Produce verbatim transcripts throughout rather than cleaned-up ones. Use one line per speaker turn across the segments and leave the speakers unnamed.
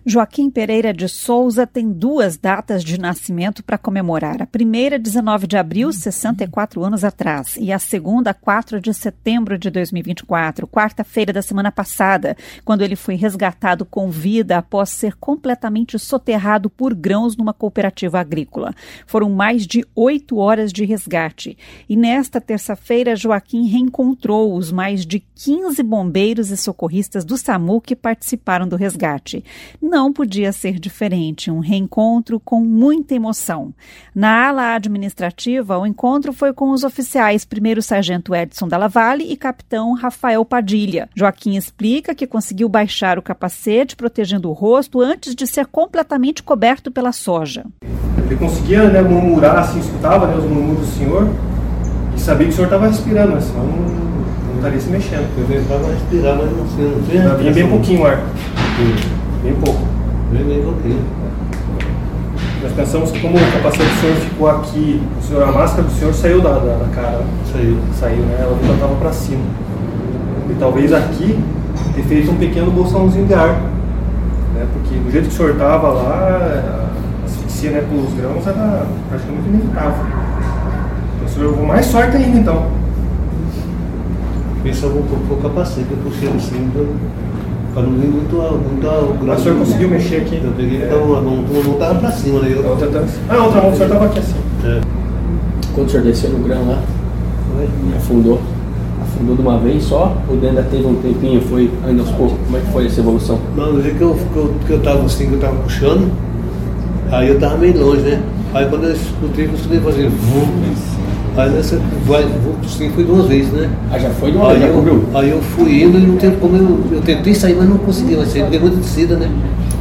Joaquim Pereira de Souza tem duas datas de nascimento para comemorar. A primeira, dezenove de abril, sessenta e quatro anos atrás. E a segunda, quatro de setembro de dois mil e vinte e quatro, quarta-feira da semana passada, quando ele foi resgatado com vida após ser completamente soterrado por grãos numa cooperativa agrícola. Foram mais de oito horas de resgate. E nesta terça-feira, Joaquim reencontrou os mais de quinze bombeiros e socorristas do SAMU que participaram do resgate. Não podia ser diferente, um reencontro com muita emoção. Na ala administrativa, o encontro foi com os oficiais primeiro sargento Edson Dalla Valle e capitão Rafael Padilha. Joaquim explica que conseguiu baixar o capacete, protegendo o rosto, antes de ser completamente coberto pela soja.
Ele conseguia, né, murmurar, assim, escutava, né, os murmúrios do senhor e sabia que o senhor estava respirando, mas senão não, não estaria se mexendo.
Eu estava respirando, mas não sei, não sei.
Não, vinha bem pouquinho o ar. Bem pouco.
Bem, bem pouquinho.
Nós pensamos que como o capacete do senhor ficou aqui, o senhor, a máscara do senhor saiu da, da, da cara.
Saiu.
Saiu, né? Ela estava para cima. E talvez aqui ter feito um pequeno bolsãozinho de ar. Né? Porque do jeito que o senhor estava lá, a asfixia, né, pelos grãos era praticamente inevitável. Então o senhor levou mais sorte ainda, então.
Pensava um pouco o capacete, eu puxei assim, para não vir muito muito
Mas o senhor conseguiu mexer aqui?
Eu peguei, é. Então a mão estava para cima, né? Eu...
A outra tava... Ah, a outra mão do senhor estava aqui assim.
É.
Quando o senhor desceu no grão lá,
Foi.
afundou. Afundou de uma vez só? Ou ainda teve um tempinho, foi ainda aos poucos? Como é que foi essa evolução?
Não, no jeito que eu, que eu, que eu tava assim, que eu tava puxando, aí eu tava meio longe, né? Aí quando eu escutei, eu escutei fazendo vum. Aí nessa vai, sim, foi de uma vez, né?
Ah, já foi de uma vez, já cobriu?
Aí eu fui indo e não teve como eu. Eu tentei sair, mas não consegui, mas porque é muito descida, né?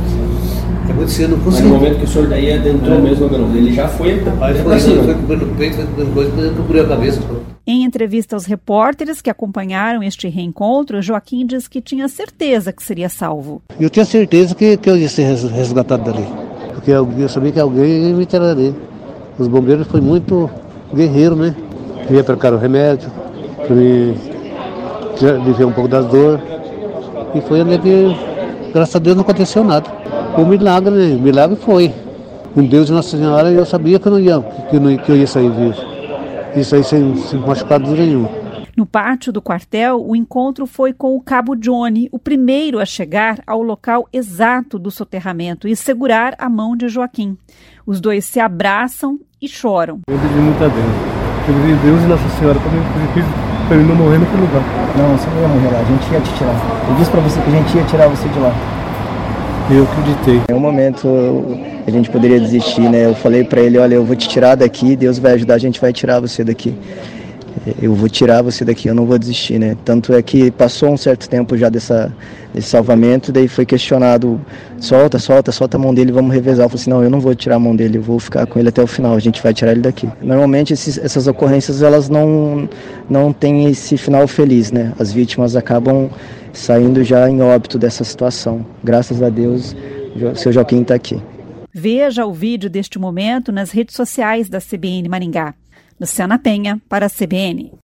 É muito descida, não consegui.
Mas no momento que o senhor daí adentrou é. mesmo no grão, ele já foi.
Aí foi, assim, foi cobrindo o peito, foi cobrindo coisa, depois eu cobriu a cabeça.
Em entrevista aos repórteres que acompanharam este reencontro, Joaquim diz que tinha certeza que seria salvo.
Eu tinha certeza que, que eu ia ser resgatado dali, porque eu, eu sabia que alguém ia me tirar dali. Os bombeiros foi muito guerreiro, né? Ia trocar o remédio, para me aliviar um pouco das dores. E foi onde que, graças a Deus, não aconteceu nada. O milagre, né? O milagre foi. Com Deus e Nossa Senhora, eu sabia que eu não ia, que eu, não, que eu ia sair vivo. Isso aí sem, sem machucado nenhum.
No pátio do quartel, o encontro foi com o cabo Johnny, o primeiro a chegar ao local exato do soterramento e segurar a mão de Joaquim. Os dois se abraçam e choram.
Eu pedi muito a Deus. Eu pedi a Deus e Nossa Senhora para ele não morrer naquele lugar.
Não, você não ia morrer lá, a gente ia te tirar. Eu disse para você que a gente ia tirar você de lá.
Eu acreditei.
Em um momento a gente poderia desistir, né? Eu falei para ele, olha, eu vou te tirar daqui, Deus vai ajudar, a gente vai tirar você daqui. Eu vou tirar você daqui, eu não vou desistir, né? Tanto é que passou um certo tempo já dessa, desse salvamento, daí foi questionado, solta, solta, solta a mão dele, vamos revezar. Eu falei assim, não, eu não vou tirar a mão dele, eu vou ficar com ele até o final, a gente vai tirar ele daqui. Normalmente esses, essas ocorrências, elas não, não têm esse final feliz, né? As vítimas acabam saindo já em óbito dessa situação. Graças a Deus, o seu Joaquim está aqui.
Veja o vídeo deste momento nas redes sociais da C B N Maringá. Luciana Penha, para a C B N.